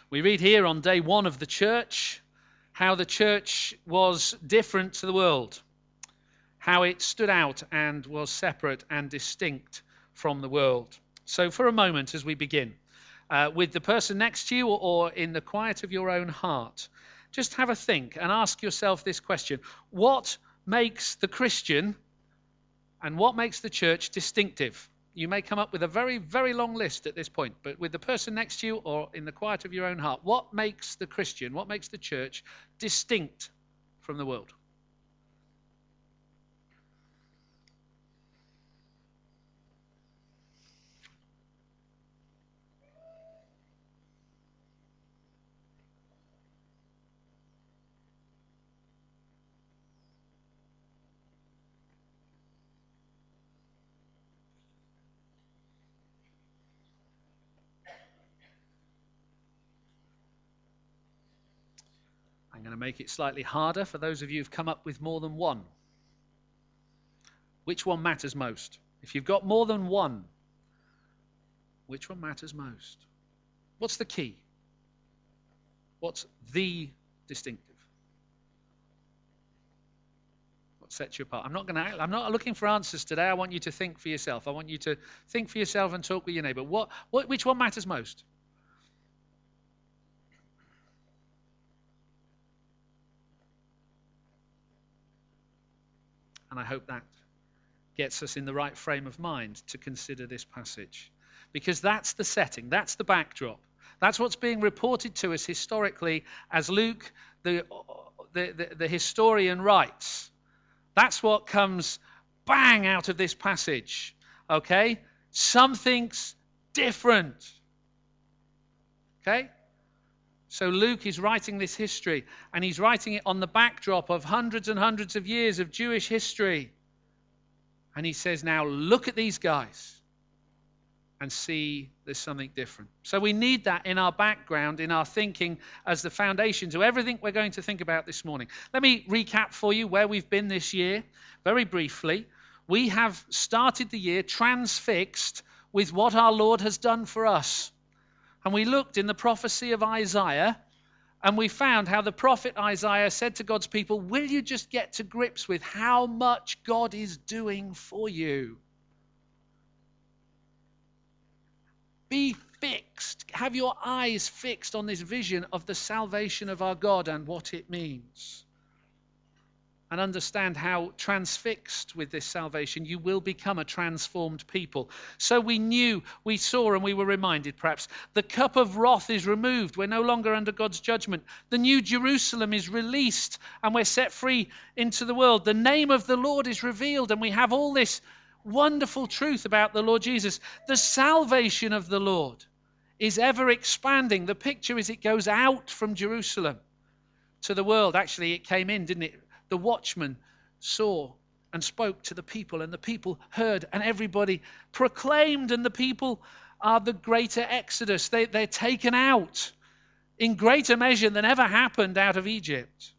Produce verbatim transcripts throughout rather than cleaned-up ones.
We read here on day one of the church how the church was different to the world, how it stood out and was separate and distinct from the world. So for a moment as we begin, uh, with the person next to you or, or in the quiet of your own heart, just have a think and ask yourself this question. What makes the Christian and what makes the church distinctive? You may come up with a very, very long list at this point, but with the person next to you or in the quiet of your own heart, what makes the Christian, what makes the church distinct from the world? I'm going to make it slightly harder for those of you who've come up with more than one. Which one matters most? If you've got more than one, which one matters most? What's the key? What's the distinctive? What sets you apart? I'm not going to. I'm not looking for answers today. I want you to think for yourself. I want you to think for yourself and talk with your neighbour. What? What? Which one matters most? And I hope that gets us in the right frame of mind to consider this passage. Because that's the setting, that's the backdrop. That's what's being reported to us historically as Luke, the, the, the, the historian, writes. That's what comes bang out of this passage. Okay? Something's different. Okay? So Luke is writing this history, and he's writing it on the backdrop of hundreds and hundreds of years of Jewish history. And he says, now look at these guys and see there's something different. So we need that in our background, in our thinking, as the foundation to everything we're going to think about this morning. Let me recap for you where we've been this year, very briefly. We have started the year transfixed with what our Lord has done for us. And we looked in the prophecy of Isaiah, and we found how the prophet Isaiah said to God's people, will you just get to grips with how much God is doing for you? Be fixed. Have your eyes fixed on this vision of the salvation of our God and what it means. And understand how transfixed with this salvation you will become a transformed people. So we knew, we saw, and we were reminded perhaps, the cup of wrath is removed. We're no longer under God's judgment. The new Jerusalem is released and we're set free into the world. The name of the Lord is revealed and we have all this wonderful truth about the Lord Jesus. The salvation of the Lord is ever expanding. The picture is it goes out from Jerusalem to the world. Actually, it came in, didn't it? The watchman saw and spoke to the people, and the people heard, and everybody proclaimed, and the people are the greater exodus. They, they're taken out in greater measure than ever happened out of Egypt.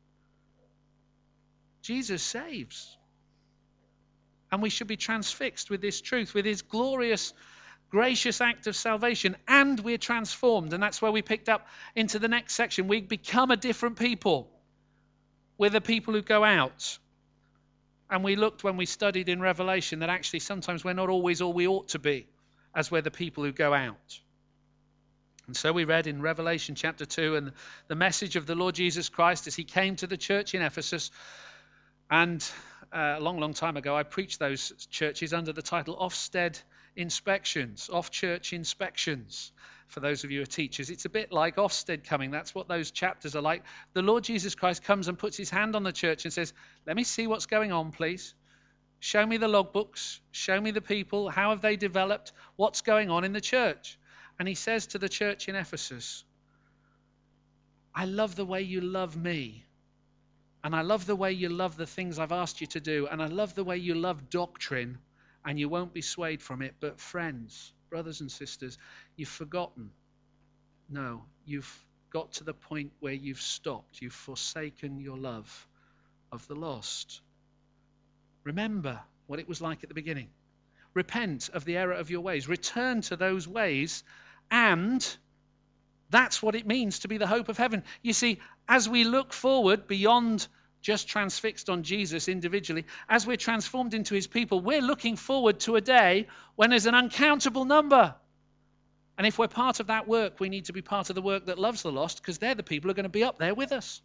Jesus saves. And we should be transfixed with this truth, with his glorious, gracious act of salvation, and we're transformed. And that's where we picked up into the next section. We become a different people. We're the people who go out. And we looked when we studied in Revelation that actually sometimes we're not always all we ought to be, as we're the people who go out. And so we read in Revelation chapter two and the message of the Lord Jesus Christ as he came to the church in Ephesus. And uh, a long, long time ago, I preached those churches under the title Ofsted Inspections, off-church inspections. For those of you who are teachers, it's a bit like Ofsted coming. That's what those chapters are like. The Lord Jesus Christ comes and puts his hand on the church and says, let me see what's going on, please. Show me the logbooks. Show me the people. How have they developed? What's going on in the church? And he says to the church in Ephesus, I love the way you love me. And I love the way you love the things I've asked you to do. And I love the way you love doctrine. And you won't be swayed from it. But friends, brothers and sisters, you've forgotten. No, you've got to the point where you've stopped. You've forsaken your love of the lost. Remember what it was like at the beginning. Repent of the error of your ways. Return to those ways and That's what it means to be the hope of heaven. You see, as we look forward beyond just transfixed on Jesus individually, as we're transformed into his people, we're looking forward to a day when there's an uncountable number. And if we're part of that work, we need to be part of the work that loves the lost, because they're the people who are going to be up there with us.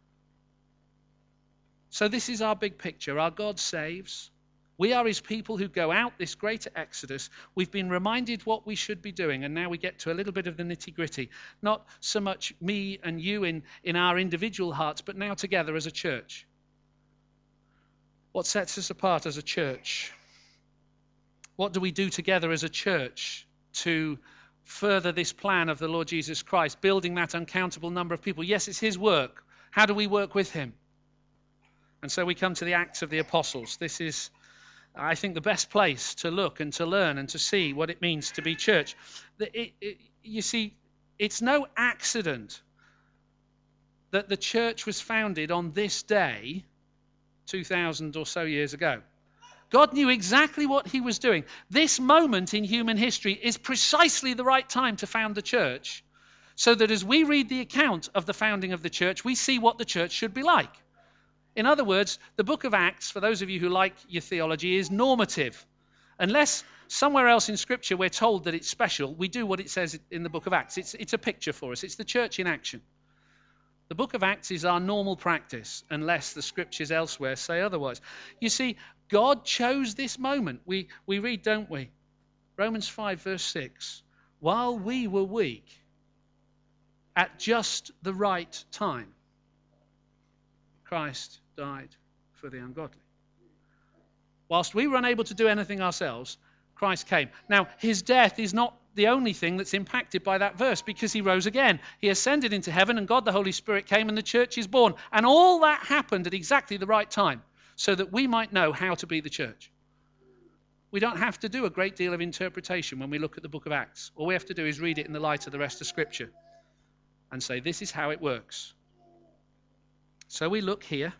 So this is our big picture. Our God saves. We are his people who go out this greater exodus. We've been reminded what we should be doing, and now we get to a little bit of the nitty-gritty. Not so much me and you in, in our individual hearts, but now together as a church. What sets us apart as a church? What do we do together as a church to further this plan of the Lord Jesus Christ, building that uncountable number of people? Yes, it's his work. How do we work with him? And so we come to the Acts of the Apostles. This is, I think, the best place to look and to learn and to see what it means to be church. It, it, you see, it's no accident that the church was founded on this day two thousand or so years ago. God knew exactly what he was doing. This moment in human history is precisely the right time to found the church, so that as we read the account of the founding of the church, we see what the church should be like. In other words, the book of Acts, for those of you who like your theology, is normative. Unless somewhere else in Scripture we're told that it's special, we do what it says in the book of Acts. It's, it's a picture for us. It's the church in action. The book of Acts is our normal practice, unless the Scriptures elsewhere say otherwise. You see, God chose this moment. We, we read, don't we? Romans five, verse six. While we were weak, at just the right time, Christ died for the ungodly. Whilst we were unable to do anything ourselves, Christ came. Now, his death is not the only thing that's impacted by that verse, because he rose again. He ascended into heaven, and God the Holy Spirit came, and the church is born. And all that happened at exactly the right time, so that we might know how to be the church. We don't have to do a great deal of interpretation when we look at the book of Acts. All we have to do is read it in the light of the rest of Scripture and say, this is how it works. So we look here,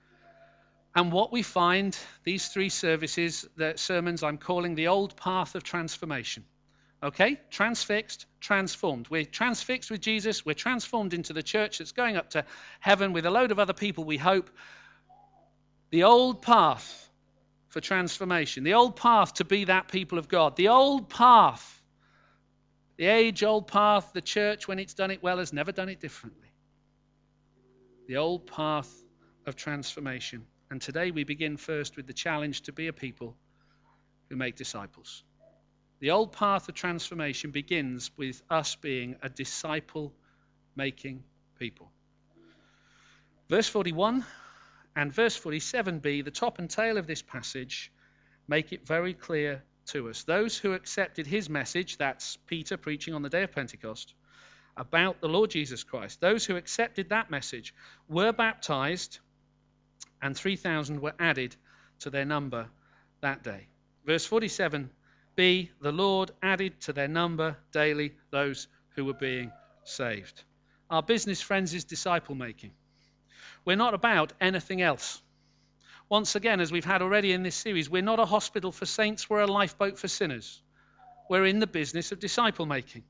and what we find, these three services, the sermons I'm calling the old path of transformation. Okay? Transfixed, transformed. We're transfixed with Jesus. We're transformed into the church that's going up to heaven with a load of other people, we hope. The old path for transformation. The old path to be that people of God. The old path. The age-old path, the church, when it's done it well, has never done it differently. The old path of transformation. And today we begin first with the challenge to be a people who make disciples. The old path of transformation begins with us being a disciple-making people. Verse forty-one and verse forty-seven b, the top and tail of this passage, make it very clear to us. Those who accepted his message, that's Peter preaching on the day of Pentecost, about the Lord Jesus Christ. Those who accepted that message were baptized, and three thousand were added to their number that day. Verse forty-seven b, the Lord added to their number daily those who were being saved. Our business, friends, is disciple making. We're not about anything else. Once again, as we've had already in this series, we're not a hospital for saints, we're a lifeboat for sinners. We're in the business of disciple making.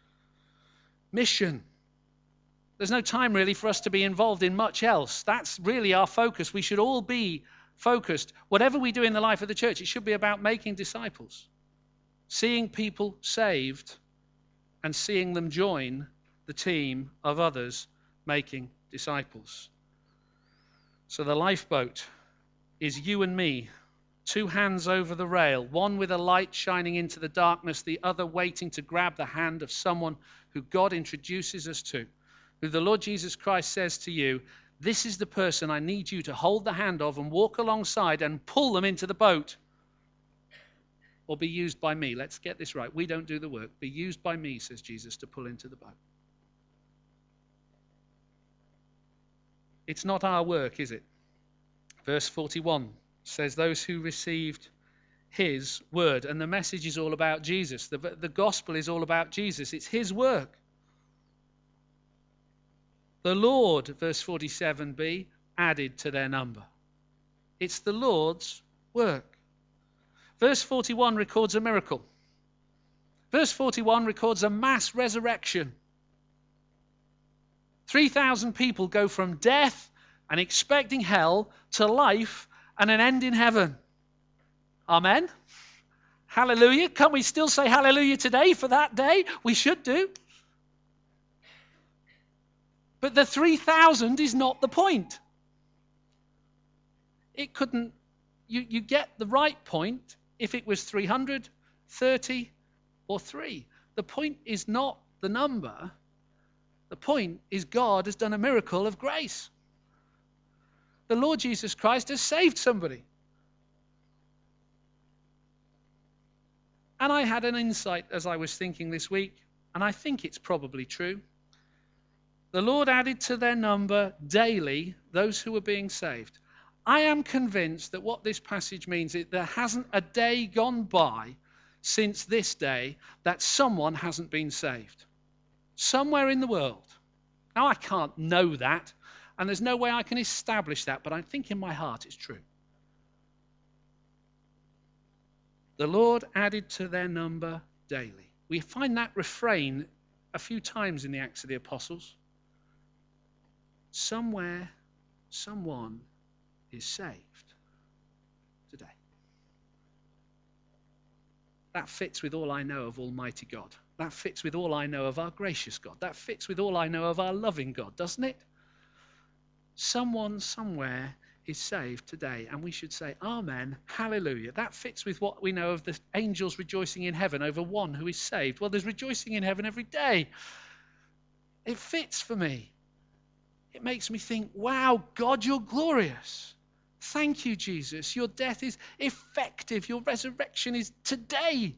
Mission. There's no time really for us to be involved in much else. That's really our focus. We should all be focused. Whatever we do in the life of the church, it should be about making disciples. Seeing people saved and seeing them join the team of others making disciples. So the lifeboat is you and me, two hands over the rail, one with a light shining into the darkness, the other waiting to grab the hand of someone who God introduces us to, who the Lord Jesus Christ says to you, this is the person I need you to hold the hand of and walk alongside and pull them into the boat. Or be used by me. Let's get this right. We don't do the work. Be used by me, says Jesus, to pull into the boat. It's not our work, is it? Verse forty-one says those who received his word. And the message is all about Jesus. The, the gospel is all about Jesus. It's his work. The Lord, verse forty-seven b, added to their number. It's the Lord's work. Verse forty-one records a miracle. Verse forty-one records a mass resurrection. three thousand people go from death and expecting hell to life and an end in heaven. Amen. Hallelujah. Can we still say hallelujah today for that day? We should do. But the three thousand is not the point. It couldn't, you, you get the right point if it was three hundred, thirty, or three. The point is not the number. The point is God has done a miracle of grace. The Lord Jesus Christ has saved somebody. And I had an insight as I was thinking this week, and I think it's probably true. The Lord added to their number daily those who were being saved. I am convinced that what this passage means is there hasn't a day gone by since this day that someone hasn't been saved. Somewhere in the world. Now, I can't know that, and there's no way I can establish that, but I think in my heart it's true. The Lord added to their number daily. We find that refrain a few times in the Acts of the Apostles. Somewhere, someone is saved today. That fits with all I know of Almighty God. That fits with all I know of our gracious God. That fits with all I know of our loving God, doesn't it? Someone somewhere is saved today, and we should say, Amen, hallelujah. That fits with what we know of the angels rejoicing in heaven over one who is saved. Well, there's rejoicing in heaven every day. It fits for me. It makes me think, wow, God, you're glorious. Thank you, Jesus. Your death is effective. Your resurrection is today.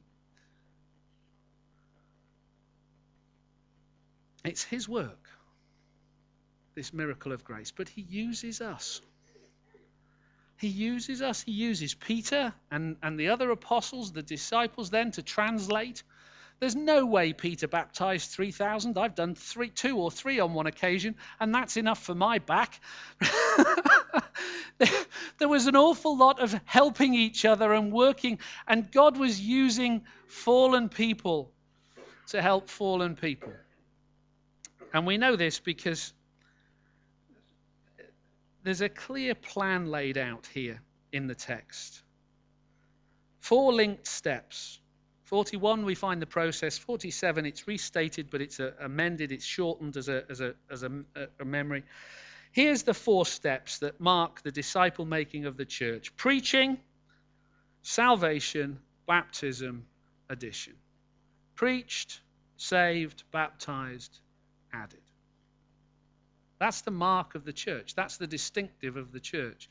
It's his work, this miracle of grace, but he uses us. He uses us. He uses Peter and, and the other apostles, the disciples then, to translate. There's no way Peter baptized three thousand. I've done three, two or three on one occasion, and that's enough for my back. There was an awful lot of helping each other and working, and God was using fallen people to help fallen people. And we know this because there's a clear plan laid out here in the text. Four linked steps. forty-one, we find the process. forty-seven, it's restated, but it's a, amended, it's shortened as a as a as a, a memory. Here's the four steps that mark the disciple making of the church: preaching, salvation, baptism, addition. Preached, saved, baptized, added. That's the mark of the church. That's the distinctive of the church.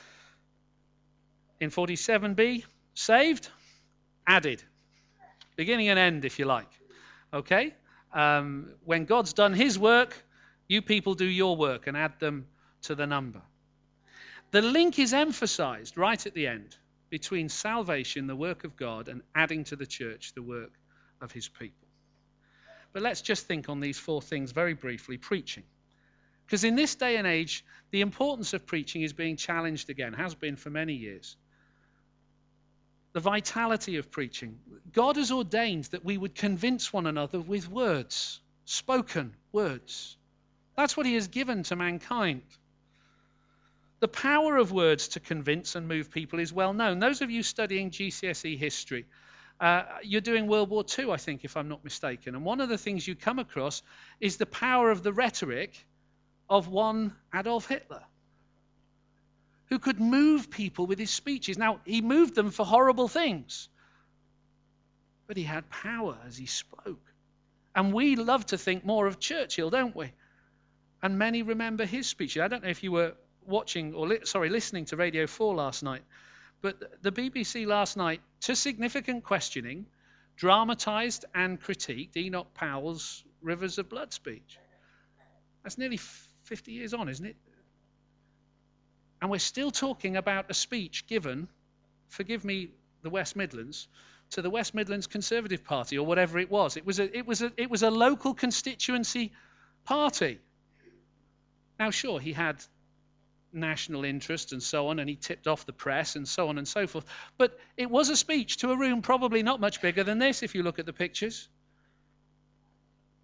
In forty-seven b, saved, added. Beginning and end, if you like. Okay? Um, when God's done his work, you people do your work and add them to the number. The link is emphasized right at the end between salvation, the work of God, and adding to the church the work of his people. But let's just think on these four things very briefly. Preaching. Because in this day and age, the importance of preaching is being challenged again, has been for many years. The vitality of preaching. God has ordained that we would convince one another with words, spoken words. That's what he has given to mankind. The power of words to convince and move people is well known. Those of you studying G C S E history, uh, you're doing World War Two, I think, if I'm not mistaken. And one of the things you come across is the power of the rhetoric of one Adolf Hitler, who could move people with his speeches. Now, he moved them for horrible things, but he had power as he spoke. And we love to think more of Churchill, don't we? And many remember his speeches. I don't know if you were watching or, li- sorry, listening to Radio four last night, but the B B C last night, to significant questioning, dramatized and critiqued Enoch Powell's Rivers of Blood speech. That's nearly fifty years on, isn't it? And we're still talking about a speech given, forgive me, the West Midlands, to the West Midlands Conservative Party or whatever it was. It was a, it was a, it was a local constituency party. Now, sure, he had national interest and so on, and he tipped off the press and so on and so forth. But it was a speech to a room probably not much bigger than this if you look at the pictures.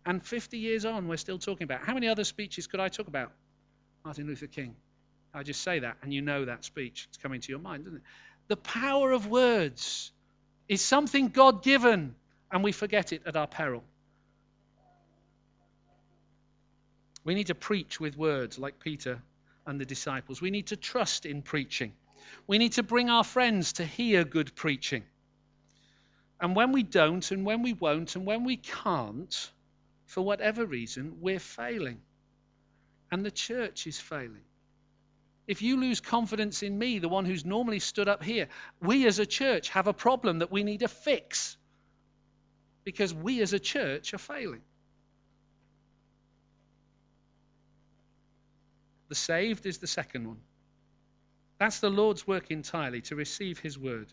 And fifty years on, we're still talking about it. How many other speeches could I talk about? Martin Luther King. I just say that, and you know that speech. It's coming to your mind, isn't it? The power of words is something God-given, and we forget it at our peril. We need to preach with words like Peter and the disciples. We need to trust in preaching. We need to bring our friends to hear good preaching. And when we don't, and when we won't, and when we can't, for whatever reason, we're failing. And the church is failing. If you lose confidence in me, the one who's normally stood up here, we as a church have a problem that we need to fix. Because we as a church are failing. The saved is the second one. That's the Lord's work entirely, to receive his word.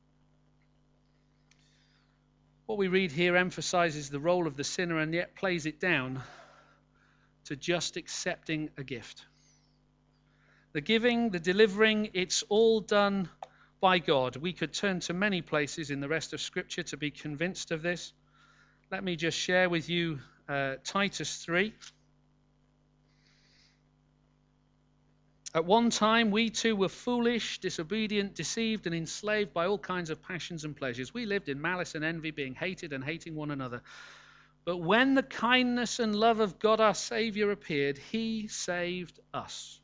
What we read here emphasizes the role of the sinner and yet plays it down to just accepting a gift. The giving, the delivering, it's all done by God. We could turn to many places in the rest of Scripture to be convinced of this. Let me just share with you uh, Titus three. At one time, we too were foolish, disobedient, deceived, and enslaved by all kinds of passions and pleasures. We lived in malice and envy, being hated and hating one another. But when the kindness and love of God our Savior appeared, he saved us.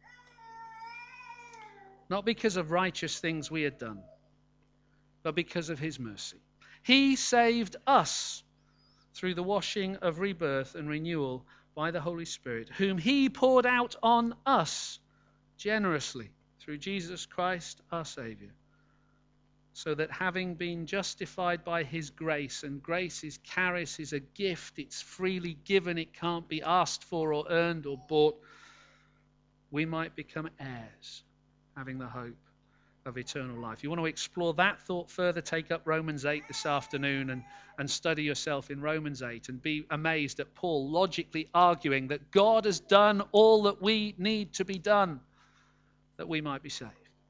Not because of righteous things we had done, but because of his mercy. He saved us through the washing of rebirth and renewal by the Holy Spirit, whom he poured out on us generously through Jesus Christ our Savior, so that having been justified by his grace, and grace is charis, is a gift, it's freely given, it can't be asked for or earned or bought, we might become heirs, having the hope of eternal life. You want to explore that thought further, take up Romans eight this afternoon and, and study yourself in Romans eight and be amazed at Paul logically arguing that God has done all that we need to be done, that we might be saved.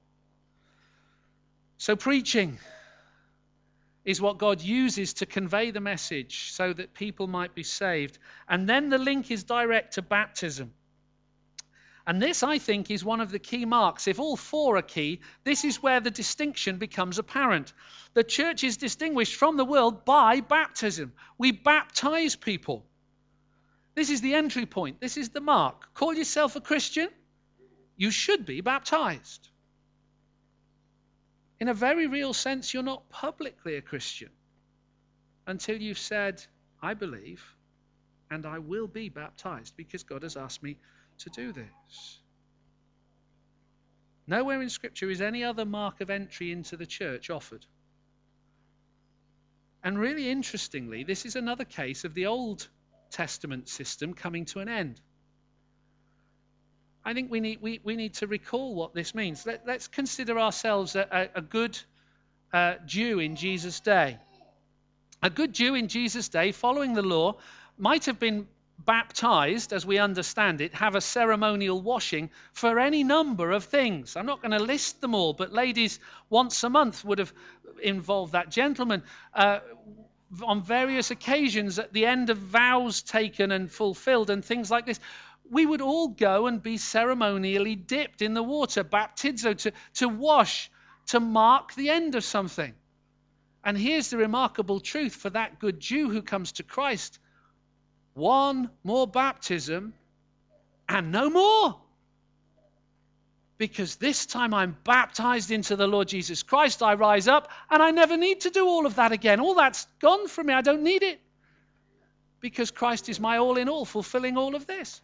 So preaching is what God uses to convey the message so that people might be saved. And then the link is direct to baptism. And this, I think, is one of the key marks. If all four are key, this is where the distinction becomes apparent. The church is distinguished from the world by baptism. We baptize people. This is the entry point. This is the mark. Call yourself a Christian? You should be baptized. In a very real sense, you're not publicly a Christian until you've said, I believe and I will be baptized because God has asked me to do this. Nowhere in Scripture is any other mark of entry into the church offered. And really interestingly, this is another case of the Old Testament system coming to an end. I think we need we, we need to recall what this means. Let, let's consider ourselves a, a, a good uh, Jew in Jesus' day. A good Jew in Jesus' day, following the law, might have been baptized, as we understand it, have a ceremonial washing for any number of things. I'm not going to list them all, but ladies once a month would have involved that. Gentlemen, uh, on various occasions at the end of vows taken and fulfilled and things like this, we would all go and be ceremonially dipped in the water, baptizo, to, to wash, to mark the end of something. And here's the remarkable truth for that good Jew who comes to Christ. One more baptism and no more. Because this time I'm baptized into the Lord Jesus Christ, I rise up and I never need to do all of that again. All that's gone from me, I don't need it. Because Christ is my all in all, fulfilling all of this.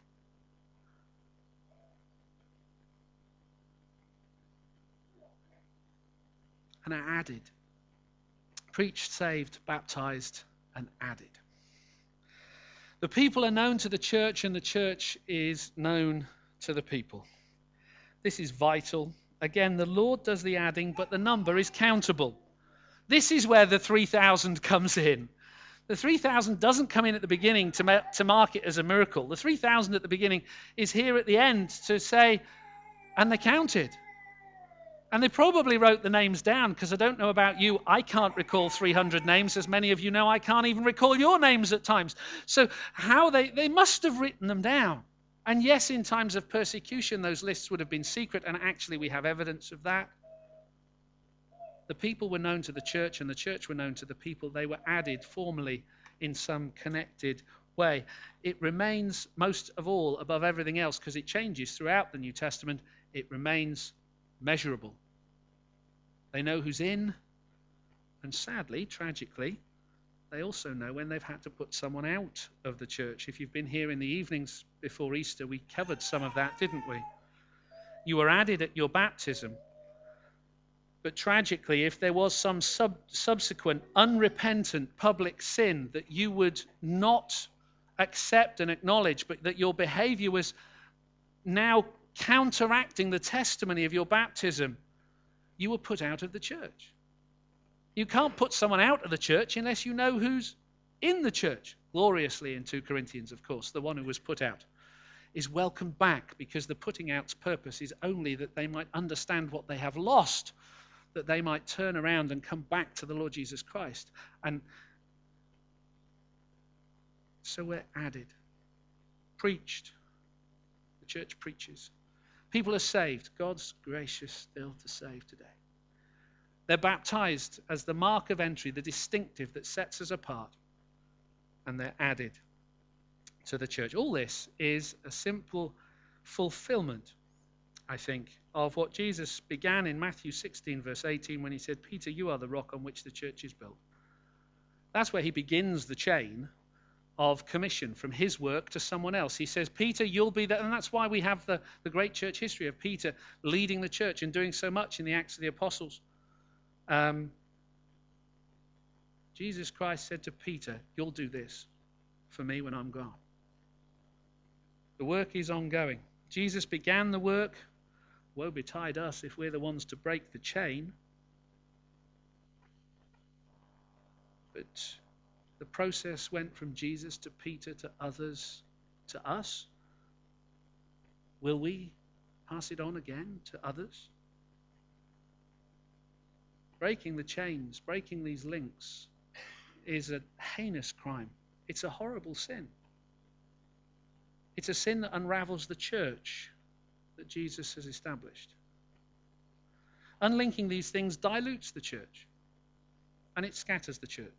And I added. Preached, saved, baptized, and added. The people are known to the church, and the church is known to the people. This is vital. Again, the Lord does the adding, but the number is countable. This is where the three thousand comes in. The three thousand doesn't come in at the beginning to, ma- to mark it as a miracle. The three thousand at the beginning is here at the end to say, and they counted. And they probably wrote the names down, because I don't know about you, I can't recall three hundred names. As many of you know, I can't even recall your names at times. So how they, they must have written them down. And yes, in times of persecution, those lists would have been secret, and actually we have evidence of that. The people were known to the church, and the church were known to the people. They were added formally in some connected way. It remains, most of all, above everything else, because it changes throughout the New Testament, it remains measurable. They know who's in, and sadly, tragically, they also know when they've had to put someone out of the church. If you've been here in the evenings before Easter, we covered some of that, didn't we? You were added at your baptism. But tragically, if there was some sub- subsequent unrepentant public sin that you would not accept and acknowledge, but that your behavior was now counteracting the testimony of your baptism, you were put out of the church. You can't put someone out of the church unless you know who's in the church. Gloriously in two Corinthians, of course, the one who was put out is welcomed back, because the putting out's purpose is only that they might understand what they have lost, that they might turn around and come back to the Lord Jesus Christ. And so we're added, preached. The church preaches. People are saved. God's gracious still to save today. They're baptized as the mark of entry, the distinctive that sets us apart. And they're added to the church. All this is a simple fulfillment, I think, of what Jesus began in Matthew sixteen, verse eighteen, when he said, Peter, you are the rock on which the church is built. That's where he begins the chain of commission from his work to someone else. He says, Peter, you'll be there. And that's why we have the, the great church history of Peter leading the church and doing so much in the Acts of the Apostles. Um, Jesus Christ said to Peter, you'll do this for me when I'm gone. The work is ongoing. Jesus began the work. Woe betide us if we're the ones to break the chain. But the process went from Jesus to Peter to others to us. Will we pass it on again to others? Breaking the chains, breaking these links is a heinous crime. It's a horrible sin. It's a sin that unravels the church that Jesus has established. Unlinking these things dilutes the church, and it scatters the church.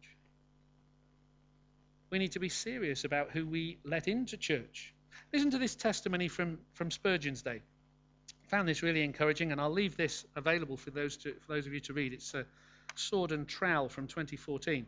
We need to be serious about who we let into church. Listen to this testimony from, from Spurgeon's day. I found this really encouraging, and I'll leave this available for those, to, for those of you to read. It's a Sword and Trowel from twenty fourteen.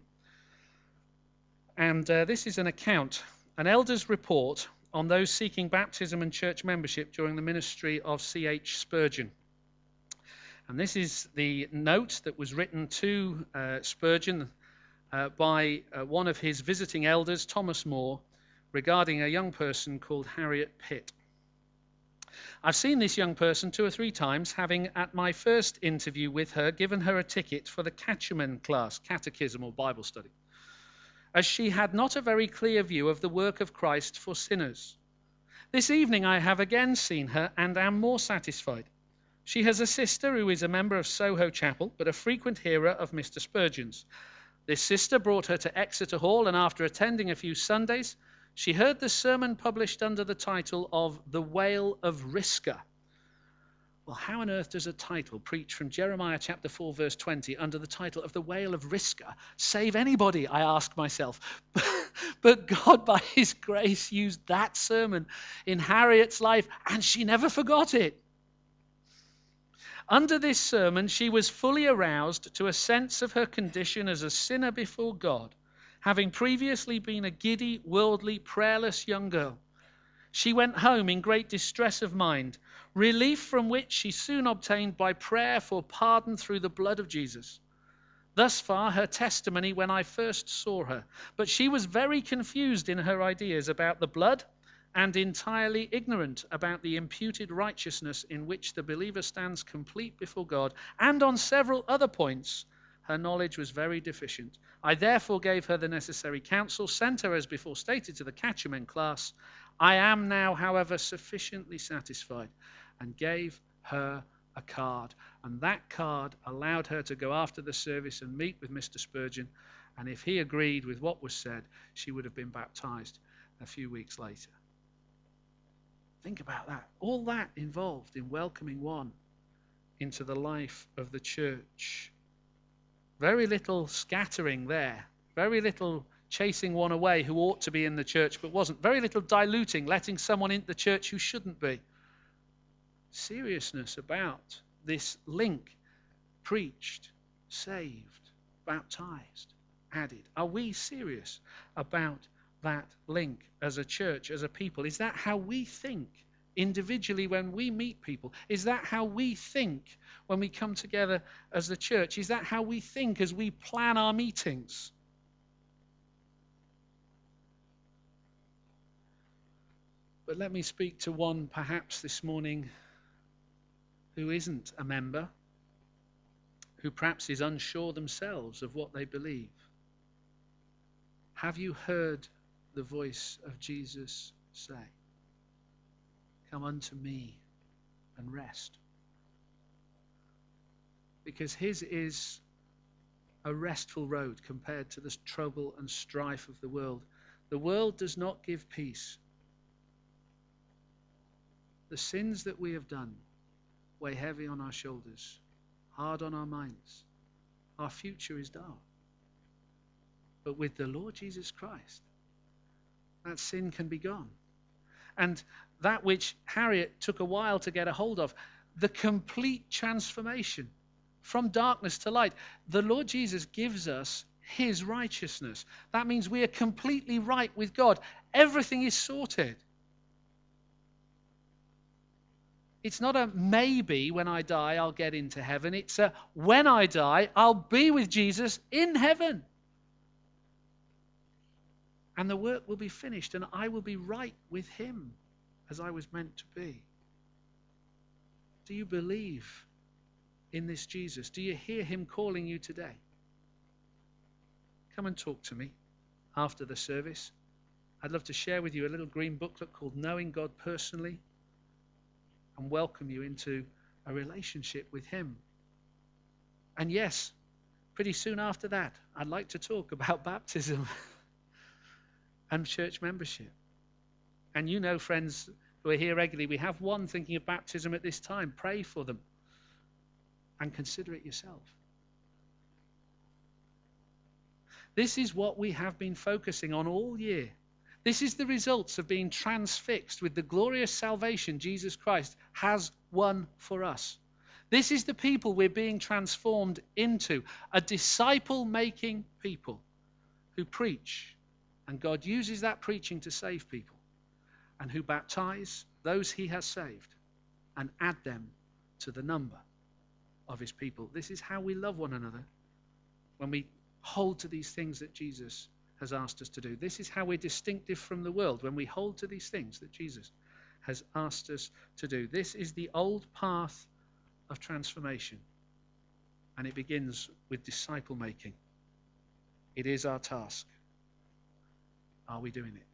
And uh, this is an account, an elder's report on those seeking baptism and church membership during the ministry of C H Spurgeon. And this is the note that was written to uh, Spurgeon uh, by uh, one of his visiting elders, Thomas Moore, regarding a young person called Harriet Pitt. I've seen this young person two or three times, having at my first interview with her given her a ticket for the Catechism class, catechism or Bible study, as she had not a very clear view of the work of Christ for sinners. This evening I have again seen her and am more satisfied. She has a sister who is a member of Soho Chapel, but a frequent hearer of Mister Spurgeon's. This sister brought her to Exeter Hall, and after attending a few Sundays, she heard the sermon published under the title of The Wail of Risca. Well, how on earth does a title preached from Jeremiah chapter four, verse twenty, under the title of The Wail of Risca, save anybody, I ask myself? But God, by his grace, used that sermon in Harriet's life, and she never forgot it. Under this sermon, she was fully aroused to a sense of her condition as a sinner before God, having previously been a giddy, worldly, prayerless young girl. She went home in great distress of mind, relief from which she soon obtained by prayer for pardon through the blood of Jesus. Thus far her testimony when I first saw her, but she was very confused in her ideas about the blood and entirely ignorant about the imputed righteousness in which the believer stands complete before God, and on several other points her knowledge was very deficient. I therefore gave her the necessary counsel, sent her as before stated to the catechism class. I am now, however, sufficiently satisfied, and gave her a card. And that card allowed her to go after the service and meet with Mister Spurgeon. And if he agreed with what was said, she would have been baptized a few weeks later. Think about that. All that involved in welcoming one into the life of the church. Very little scattering there. Very little chasing one away who ought to be in the church but wasn't. Very little diluting, letting someone into the church who shouldn't be. Seriousness about this link. Preached, saved, baptized, added. Are we serious about that link as a church, as a people? Is that how we think individually when we meet people? Is that how we think when we come together as the church? Is that how we think as we plan our meetings? But let me speak to one perhaps this morning who isn't a member, who perhaps is unsure themselves of what they believe. Have you heard the voice of Jesus say, "Come unto me and rest"? Because his is a restful road compared to the trouble and strife of the world. The world does not give peace. The sins that we have done weigh heavy on our shoulders, hard on our minds. Our future is dark. But with the Lord Jesus Christ, that sin can be gone. And that which Harriet took a while to get a hold of, the complete transformation from darkness to light. The Lord Jesus gives us his righteousness. That means we are completely right with God. Everything is sorted. It's not a maybe when I die I'll get into heaven. It's a when I die I'll be with Jesus in heaven. And the work will be finished and I will be right with him as I was meant to be. Do you believe in this Jesus? Do you hear him calling you today? Come and talk to me after the service. I'd love to share with you a little green booklet called Knowing God Personally, and welcome you into a relationship with him. And yes, pretty soon after that, I'd like to talk about baptism and church membership. And you know, friends who are here regularly, we have one thinking of baptism at this time. Pray for them and consider it yourself. This is what we have been focusing on all year. This is the results of being transfixed with the glorious salvation Jesus Christ has won for us. This is the people we're being transformed into, a disciple-making people who preach, and God uses that preaching to save people, and who baptize those he has saved and add them to the number of his people. This is how we love one another when we hold to these things that Jesus has asked us to do. This is how we're distinctive from the world, when we hold to these things that Jesus has asked us to do. This is the old path of transformation, and it begins with disciple making. It is our task. Are we doing it?